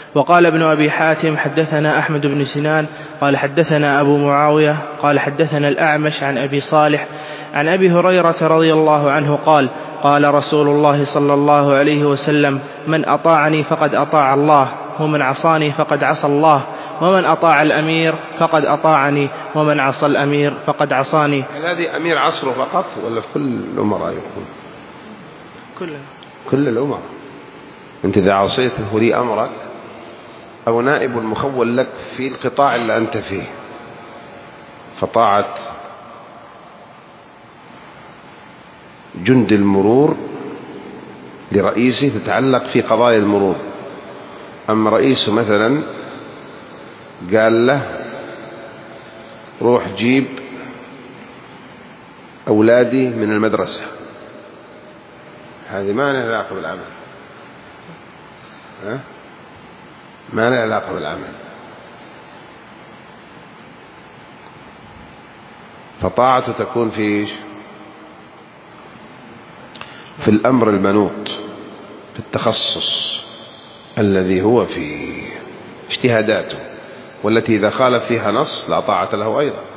وقال ابن أبي حاتم حدثنا أحمد بن سنان قال حدثنا أبو معاوية قال حدثنا الأعمش عن أبي صالح عن أبي هريرة رضي الله عنه قال قال رسول الله صلى الله عليه وسلم من أطاعني فقد أطاع الله ومن عصاني فقد عصى الله ومن أطاع الأمير فقد أطاعني ومن عصى الأمير فقد عصاني. هذه أمير عصره فقط ولا في كل الأمراء يقول؟ كل الأمراء. أنت إذا عصيته ولي أمرك أو نائب المخول لك في القطاع اللي أنت فيه، فطاعة جند المرور لرئيسه تتعلق في قضايا المرور. أما رئيسه مثلا قال له روح جيب أولادي من المدرسة، هذه ما لها علاقة بالعمل، ما لها علاقة بالعمل. فطاعته تكون في الأمر المنوط، في التخصص الذي هو في اجتهاداته، والتي إذا خالف فيها نص لا طاعة له أيضا.